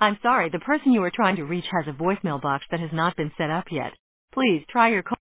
I'm sorry, the person you are trying to reach has a voicemail box that has not been set up yet. Please try your call.